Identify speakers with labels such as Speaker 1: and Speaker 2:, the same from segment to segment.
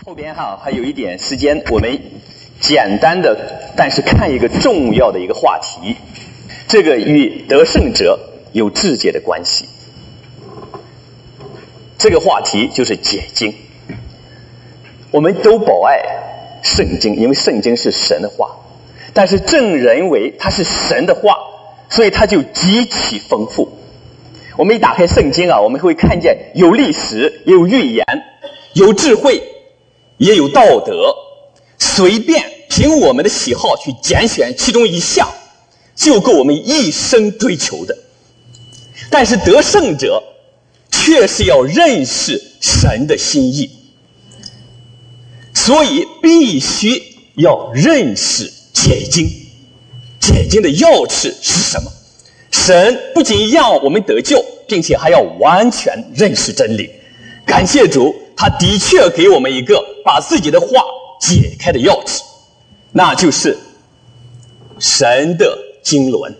Speaker 1: 后边还有一点时间，我们简单的但是看一个重要的一个话题，这个与得胜者有直接的关系。这个话题就是解经。我们都宝爱圣经，因为圣经是神的话，但是正认为它是神的话，所以它就极其丰富。我们一打开圣经我们会看见有历史，有预言，有智慧，也有道德，随便凭我们的喜好去拣选其中一项，就够我们一生追求的。但是得胜者却是要认识神的心意，所以必须要认识解经。解经的要旨是什么？神不仅让我们得救，并且还要完全认识真理。感谢主，他的确给我们一个把自己的话解开的钥匙，那就是神的经纶。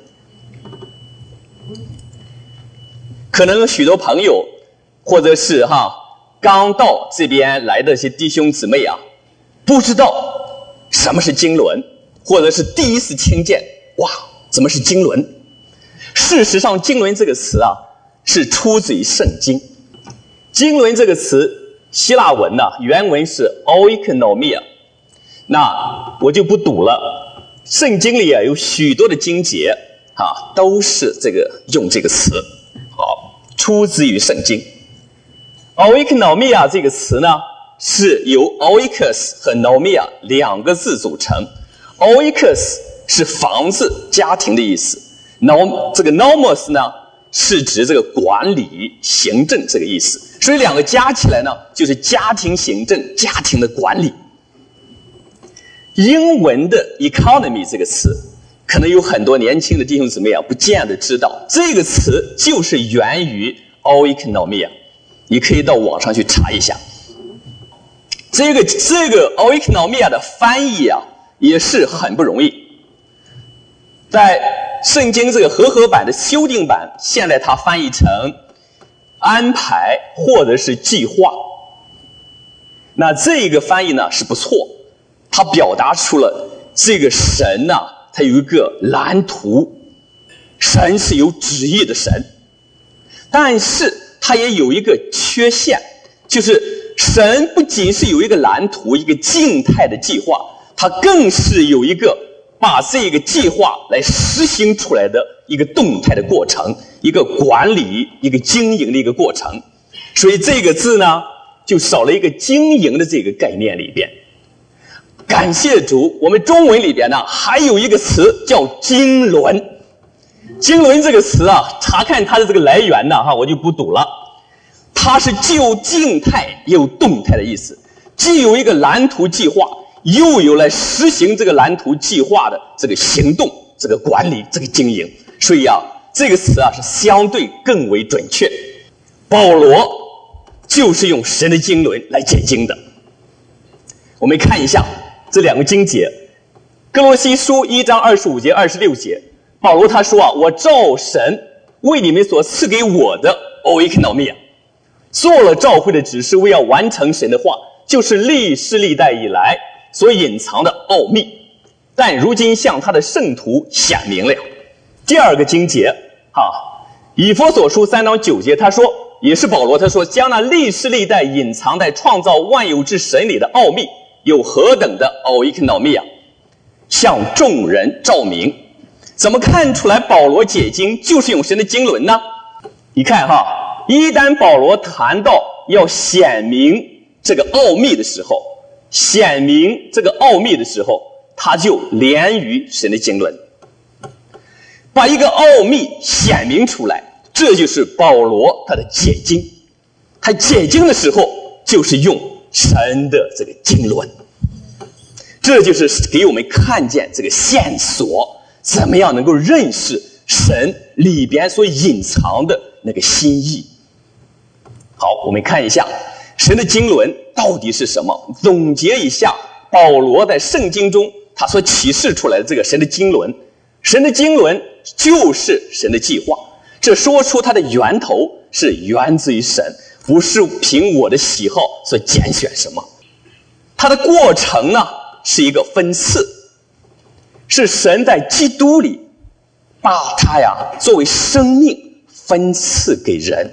Speaker 1: 可能许多朋友或者是刚到这边来的一些弟兄姊妹不知道什么是经纶，或者是第一次听见怎么是经纶。事实上经纶这个词是出自于圣经。经纶这个词希腊文原文是 oikonomia， 那我就不读了。圣经里有许多的经节都是用这个词，出自于圣经。oikonomia 这个词呢是由 oikos 和 nomia 两个字组成。oikos 是房子家庭的意思，这个 nomos 呢是指这个管理行政这个意思，所以两个加起来呢就是家庭行政，家庭的管理。英文的 economy 这个词可能有很多年轻的弟兄姊妹不见得知道，这个词就是源于 oikonomia， 你可以到网上去查一下。这个 oikonomia 的翻译也是很不容易。在圣经这个和合版的修订版，现在它翻译成安排或者是计划。那这个翻译呢是不错，它表达出了这个神它有一个蓝图，神是有旨意的神。但是它也有一个缺陷，就是神不仅是有一个蓝图，一个静态的计划，它更是有一个把这个计划来实行出来的一个动态的过程，一个管理，一个经营的一个过程。所以这个字呢就少了一个经营的这个概念里边。感谢主，我们中文里边呢还有一个词叫经纶。经纶这个词查看它的这个来源呢我就不读了。它是既有静态也有动态的意思，既有一个蓝图计划，又有来实行这个蓝图计划的这个行动，这个管理，这个经营。所以这个词是相对更为准确。保罗就是用神的经纶来解经的。我们看一下这两个经节，哥罗西书1章25节26节，保罗他说我照神为你们所赐给我的 oikonomia， 做了召会的指示，为要完成神的话，就是历世历代以来所隐藏的奥秘，但如今向他的圣徒显明了。第二个经节以弗所书3章9节，他说也是保罗，他说将那历世历代隐藏在创造万有之神里的奥秘有何等的 oikonomia， 向众人照明。怎么看出来保罗解经就是用神的经纶呢？你看一旦保罗谈到要显明这个奥秘的时候，他就连于神的经纶，把一个奥秘显明出来，这就是保罗他的解经。他解经的时候就是用神的这个经纶，这就是给我们看见这个线索，怎么样能够认识神里边所隐藏的那个心意。好，我们看一下神的经纶到底是什么。总结一下保罗在圣经中他所启示出来的这个神的经纶。神的经纶就是神的计划，这说出它的源头是源自于神，不是凭我的喜好所拣选什么。 它的过程呢是一个分赐，是神在基督里把它作为生命分赐给人。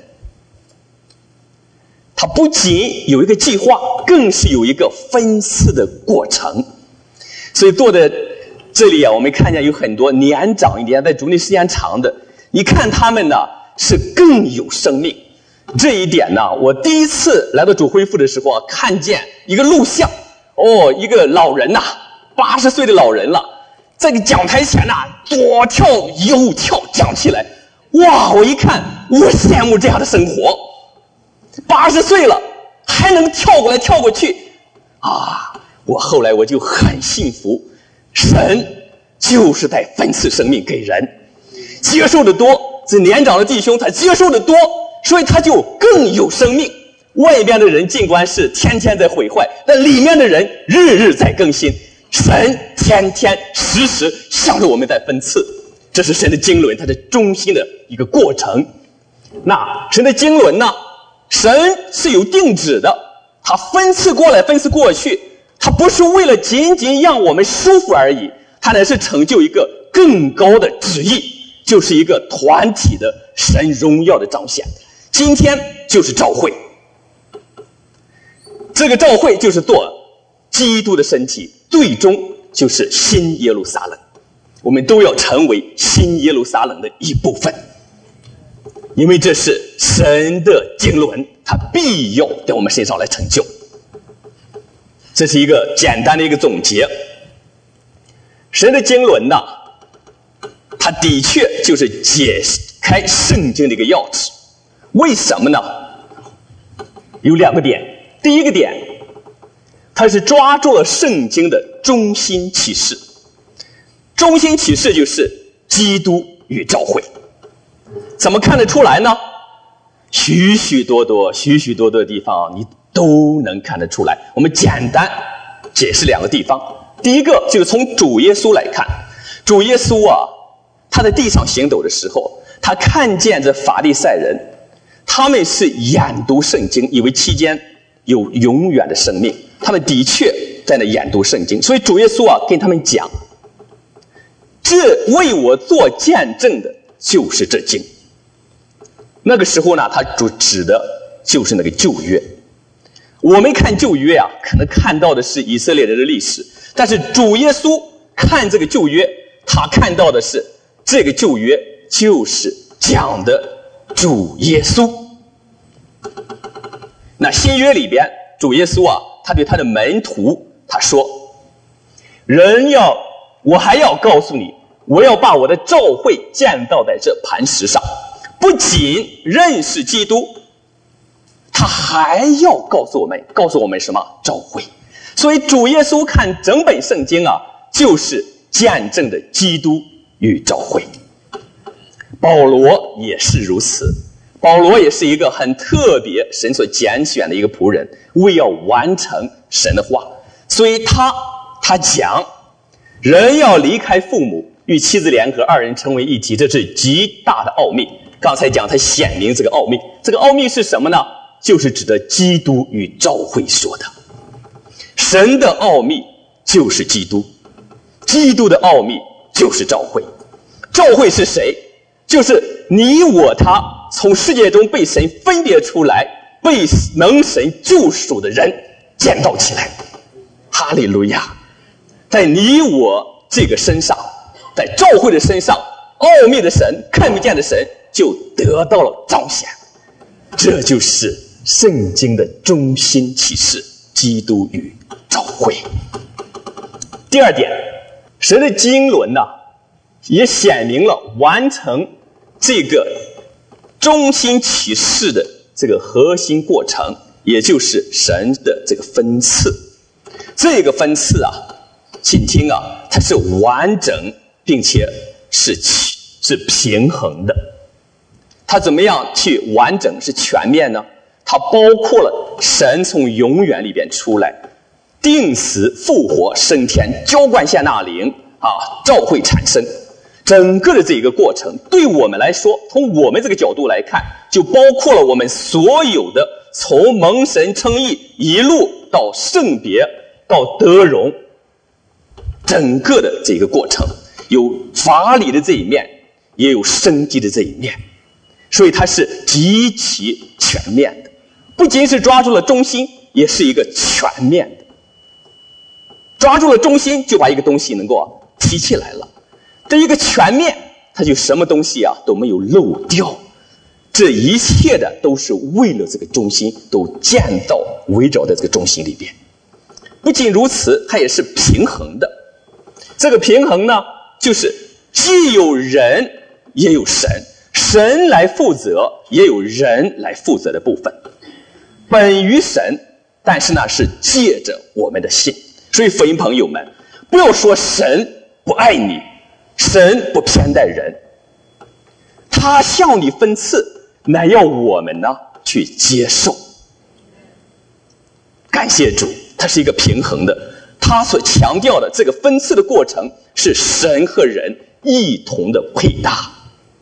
Speaker 1: 它不仅有一个计划，更是有一个分赐的过程。所以坐在这里我们看见有很多年长一点在主内时间长的，你看他们呢是更有生命。这一点呢，我第一次来到主恢复的时候看见一个录像，一个老人80岁的老人了，在个讲台前左跳右跳讲起来，哇！我一看，我羡慕这样的生活，80岁了还能跳过来跳过去我后来就很幸福，神就是在分赐生命给人，接受的多，这年长的弟兄他接受的多，所以他就更有生命。外边的人尽管是天天在毁坏，但里面的人日日在更新。神天天时时向着我们在分赐，这是神的经纶，它的中心的一个过程。那神的经纶呢，神是有定旨的，他分赐过来分赐过去，他不是为了仅仅让我们舒服而已，他乃是成就一个更高的旨意，就是一个团体的神荣耀的彰显。今天就是召会，这个召会就是做基督的身体，最终就是新耶路撒冷，我们都要成为新耶路撒冷的一部分，因为这是神的经纶，他必要在我们身上来成就。这是一个简单的一个总结。神的经纶呢，它的确就是解开圣经的一个钥匙。为什么呢？有2个点。第一个点，它是抓住了圣经的中心启示。中心启示就是基督与召会。怎么看得出来呢？许许多多的地方你都能看得出来。我们简单解释2个地方。第一个就是从主耶稣来看，主耶稣他在地上行走的时候，他看见这法利赛人，他们是研读圣经，以为期间有永远的生命，他们的确在那研读圣经。所以主耶稣跟他们讲，这为我做见证的就是这经。那个时候呢，他指的就是那个旧约。我们看旧约可能看到的是以色列人的历史，但是主耶稣看这个旧约，他看到的是这个旧约就是讲的主耶稣。那新约里边，主耶稣他对他的门徒他说，我还要告诉你，我要把我的召会建造在这磐石上，不仅认识基督，他还要告诉我们什么？召会。所以主耶稣看整本圣经就是见证的基督与召会。保罗也是如此，保罗也是一个很特别神所拣选的一个仆人，为要完成神的话，所以他讲，人要离开父母，与妻子联合，2人成为一体，这是极大的奥秘。刚才讲他显明这个奥秘，这个奥秘是什么呢？就是指的基督与召会说的。神的奥秘就是基督，基督的奥秘就是召会。召会是谁？就是你我他从世界中被神分别出来，被能神救赎的人建造起来。哈利路亚！在你我这个身上，在召会的身上，奥秘的神，看不见的神就得到了彰显。这就是圣经的中心启示，基督与召会。第2点，神的经纶也显明了完成这个中心启示的这个核心过程，也就是神的这个分赐。这个分赐请听它是完整并且是平衡的。它怎么样去完整是全面呢？它包括了神从永远里边出来，定死复活升天，浇灌下纳灵召会产生，整个的这个过程对我们来说，从我们这个角度来看，就包括了我们所有的从蒙神称义一路到圣别到德容，整个的这个过程有法理的这一面，也有生机的这一面，所以它是极其全面的，不仅是抓住了中心，也是一个全面的。抓住了中心，就把一个东西能够提起来了。这一个全面，它就什么东西都没有漏掉。这一切的都是为了这个中心，都建到围绕在这个中心里边。不仅如此，它也是平衡的。这个平衡呢，就是既有人也有神，神来负责，也有人来负责的部分。本于神，但是呢是借着我们的信。所以福音朋友们，不要说神不爱你，神不偏待人，他向你分赐，乃要我们呢去接受。感谢主，它是一个平衡的，他所强调的这个分赐的过程是神和人一同的配搭。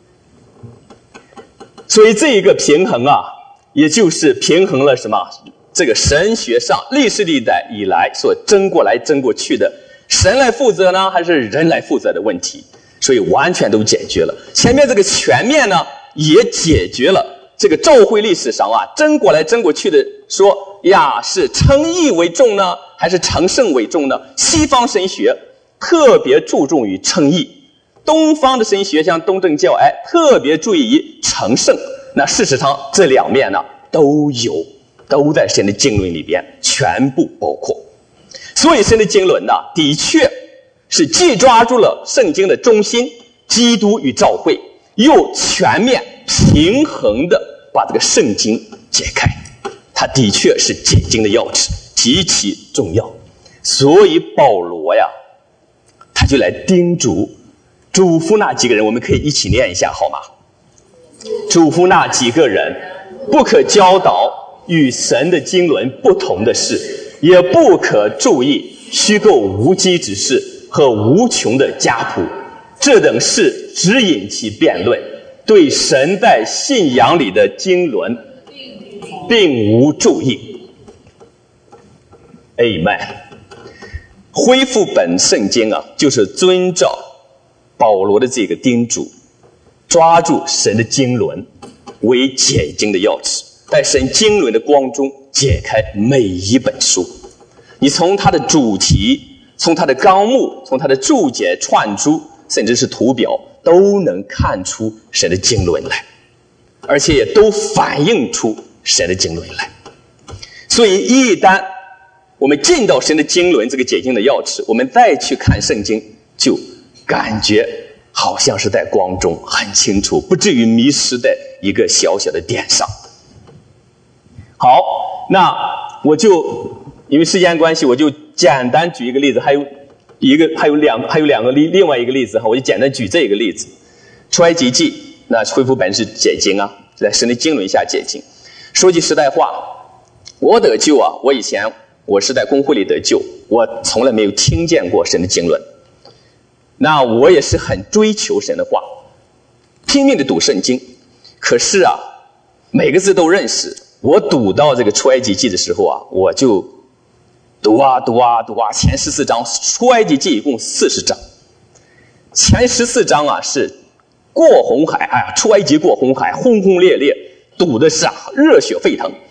Speaker 1: 所以这一个平衡也就是平衡了什么？这个神学上历史历代以来所争过来争过去的，神来负责呢，还是人来负责的问题，所以完全都解决了。前面这个全面呢，也解决了这个教会历史上争过来争过去的，说呀是称义为重呢，还是成圣为重呢？西方神学特别注重于称义，东方的神学像东正教特别注意于成圣。那事实上这两面呢都有，都在神的经纶里边全部包括。所以神的经纶呢，的确是既抓住了圣经的中心基督与教会，又全面平衡的把这个圣经解开。它的确是解经的钥匙，极其重要。所以保罗他就来叮嘱嘱咐那几个人，我们可以一起念一下好吗？嘱咐那几个人，不可教导与神的经纶不同的事，也不可注意虚构无稽之事和无穷的家谱，这等事指引其辩论，对神在信仰里的经纶并无注意。 Amen。 恢复本圣经就是遵照保罗的这个叮嘱，抓住神的经纶为解经的钥匙，在神经纶的光中解开每一本书。你从它的主题，从它的纲目，从它的注解串珠，甚至是图表，都能看出神的经纶来，而且也都反映出神的经纶来。所以一旦我们进到神的经纶这个解经的钥匙，我们再去看圣经，就感觉好像是在光中很清楚，不至于迷失在一个小小的点上。好，那我就因为时间关系，我就简单举一个例子，还有两个另外一个例子我就简单举这个例子。出埃及记，那恢复本是解经在神的经纶下解经。说句实在话，我得救我以前我是在公会里得救，我从来没有听见过神的经纶。那我也是很追求神的话，拼命的读圣经，可是每个字都认识。我读到这个出埃及记的时候我就读前14章，出埃及记一共40章，前14章是过红海，出埃及过红海，轰轰烈烈，读的是热血沸腾。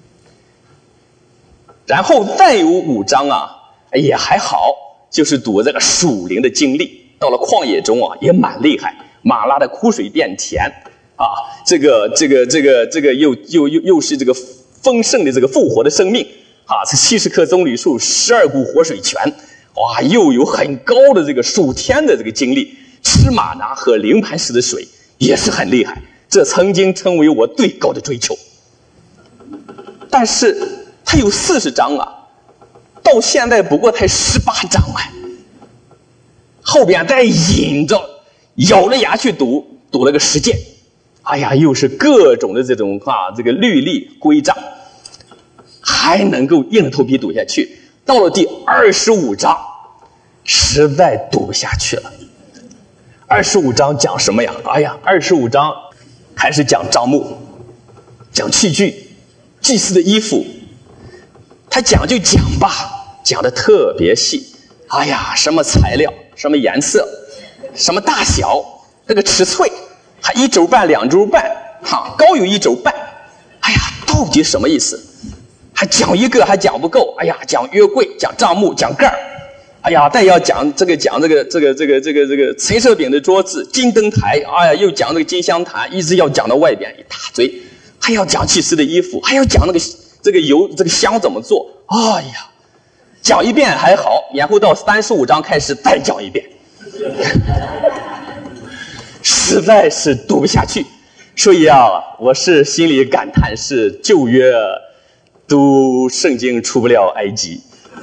Speaker 1: 然后再有5章也还好，就是读这个属灵的经历，到了旷野中也蛮厉害，马拉的枯水变甜这个又是这个丰盛的这个复活的生命这70棵棕榈树，12股活水泉，又有很高的这个属天的这个经历，吃玛拿和灵磐石的水也是很厉害，这曾经成为我最高的追求。但是它有40章到现在不过才18章后边再引着咬着牙去读了个10件，又是各种的这种这个律例规章，还能够硬着头皮读下去。到了第25章实在读不下去了。25章讲什么呀？25章开始讲帐幕，讲器具，祭司的衣服，他讲就讲吧， 讲的特别细。哎呀，什么材料，什么颜色，什么大小，这个尺寸，还1肘半、2肘半，高有1肘半。哎呀，到底什么意思？还讲一个还讲不够。哎呀，讲约柜，讲帐幕，讲盖儿。哎呀，再要讲这个陈设饼的桌子、金灯台。哎呀，又讲这个金香坛，一直要讲到外边一大堆。还要讲祭司的衣服，还要讲那个油这个香怎么做。哎呀，讲一遍还好，然后到35章开始再讲一遍，实在是读不下去。所以啊，我是心里感叹，是旧约读圣经出不了埃及，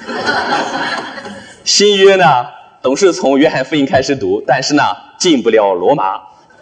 Speaker 1: 新约呢总是从约翰福音开始读，但是呢进不了罗马。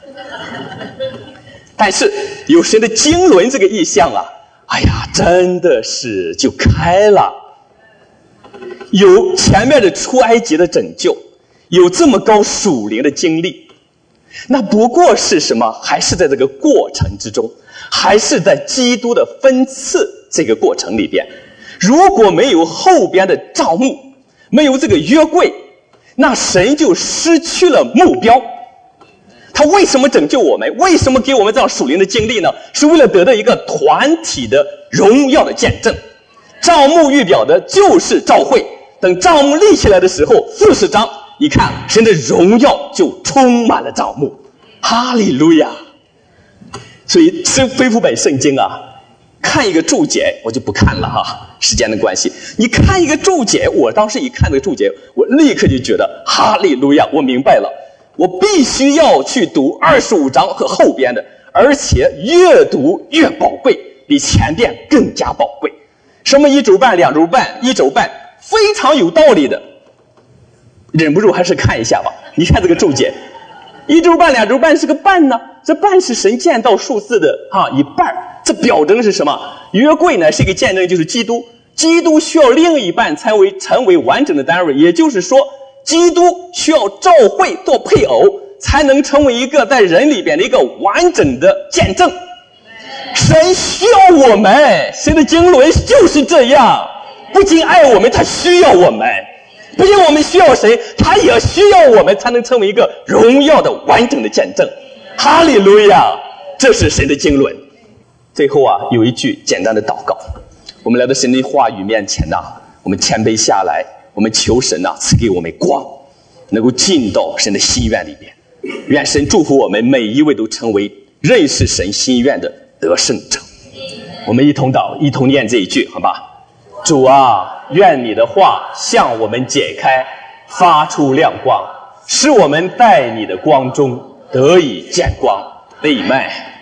Speaker 1: 但是有神的经纶这个意象啊，哎呀，真的是就开了。有前面的出埃及的拯救，有这么高属灵的经历，那不过是什么？还是在这个过程之中，还是在基督的分赐这个过程里边。如果没有后边的帐幕，没有这个约柜，那神就失去了目标。他为什么拯救我们？为什么给我们这样属灵的经历呢？是为了得到一个团体的荣耀的见证。帐幕预表的就是教会，等帐幕立起来的时候，40章你看神的荣耀就充满了帐幕。哈利路亚！所以这恢复本圣经啊，看一个注解我就不看了哈，时间的关系。你看一个注解，我当时一看这个注解，我立刻就觉得哈利路亚，我明白了，我必须要去读25章和后边的，而且越读越宝贵，比前边更加宝贵。什么1肘半、2肘半、1肘半，非常有道理的，忍不住还是看一下吧。你看这个注解，1肘半、2肘半是个半呢，这半是神见到数字的一半，这表征是什么？约柜呢是一个见证，就是基督，基督需要另一半才成为完整的单位，也就是说基督需要教会做配偶，才能成为一个在人里边的一个完整的见证。神需要我们，神的经纶就是这样，不仅爱我们，他需要我们，不仅我们需要神，他也需要我们，才能成为一个荣耀的完整的见证。哈利路亚！这是神的经纶。最后啊，有一句简单的祷告，我们来到神的话语面前我们谦卑下来，我们求神赐给我们光，能够进到神的心愿里边。愿神祝福我们每一位都成为认识神心愿的得胜者。我们一同祷，一同念这一句，好吧？主啊，愿你的话向我们解开，发出亮光，使我们在你的光中得以见光。阿们。